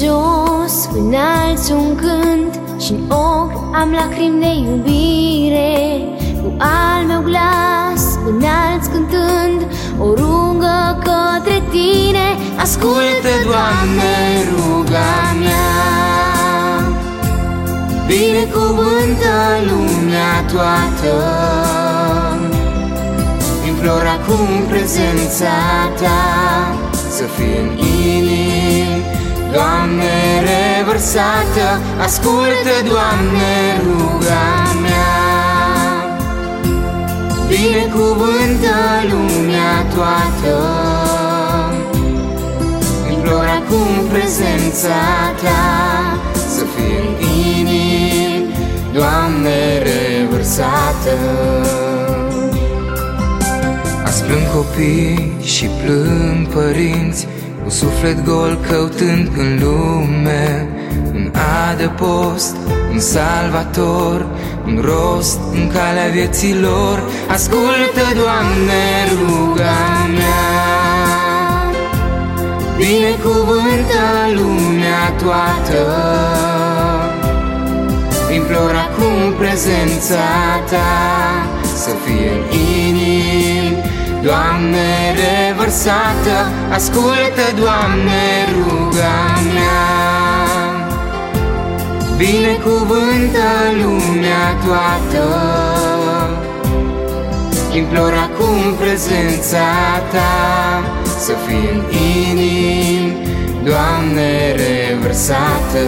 jos înalți un cânt și-n ochi am lacrimi de iubire. Cu al meu glas înalți cântând o rugă către Tine. Ascultă, Doamne, ruga mea, binecuvântă lumea toată. Implor acum prezența Ta să fie în inimi, Doamne, revărsată. Ascultă, Doamne, ruga mea, binecuvântă lumea toată. Implor acum prezența Ta să fie în inimi, Doamne, revărsată. Azi plâng copii și plâng părinți, cu suflet gol căutând în lume un adăpost, un salvator, un rost în calea vieții lor. Ascultă, Doamne, ruga mea, binecuvântă lumea toată. Implor acum prezența Ta să fie în inimi, Doamne, revărsată. Ascultă, Doamne, ruga mea, binecuvântă lumea toată. Implor acum prezența Ta să fie în inimi, Doamne, revărsată.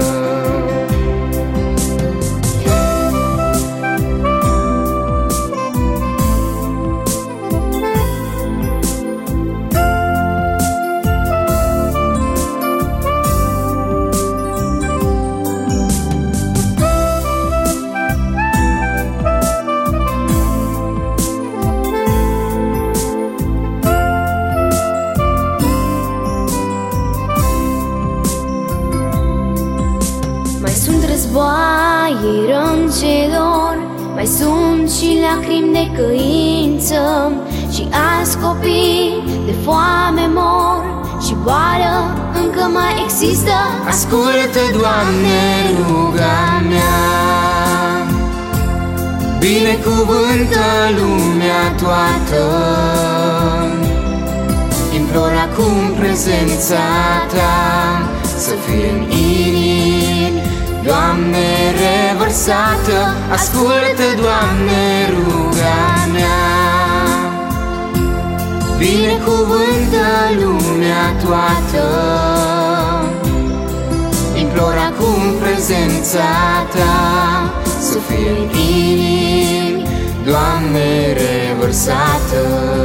Războaie, răni ce dor, mai sunt și lacrimi de căință, și azi copii de foame mor și boală încă mai există. Ascultă, Doamne, ruga mea, binecuvântă lumea toată. Implor acum prezența Ta să fie în inimi, Doamne, revărsată. Ascultă, Doamne, ruga mea, binecuvântă lumea toată. Implor acum prezența Ta să fie în inimi, Doamne, revărsată.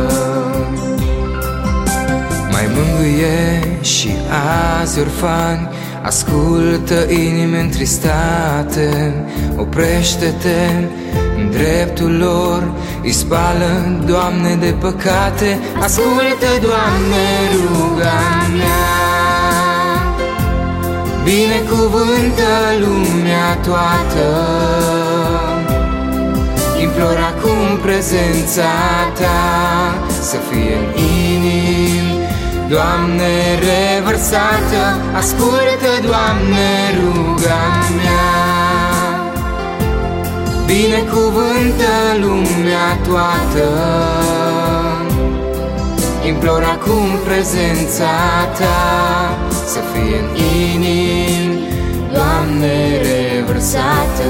Mai mângâie și azi orfani, ascultă, inimi întristate, oprește-te în dreptul lor, îi spală, Doamne, de păcate. Ascultă, Doamne, ruga mea, binecuvântă lumea toată. Implor acum prezența Ta să fie în inimi, Doamne, revărsată. Ascultă, Doamne, ruga mea, binecuvântă lumea toată. Implor acum prezența Ta să fie în inimi, Doamne, revărsată.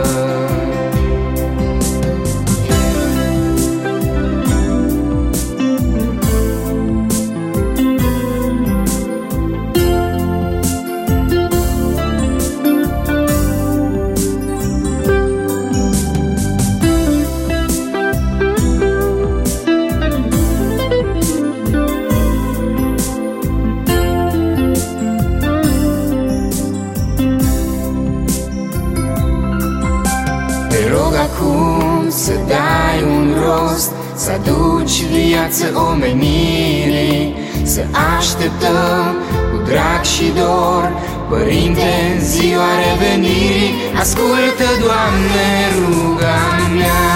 Acum să dai un rost, să aduci viață omenirii, să așteptăm cu drag și dor, Părinte, în ziua revenirii. Ascultă, Doamne, ruga mea,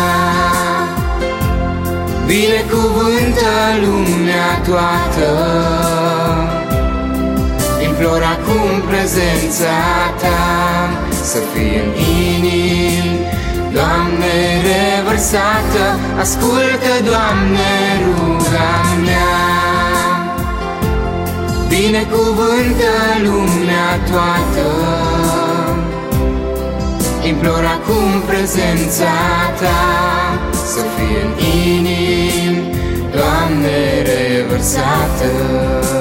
binecuvântă lumea toată. Implor acum prezența Ta să fie în inimi, Doamne, revărsată. Ascultă, Doamne, ruga mea. Binecuvântă lumea toată. Implor acum prezența Ta să fie în inimi, Doamne, revărsată.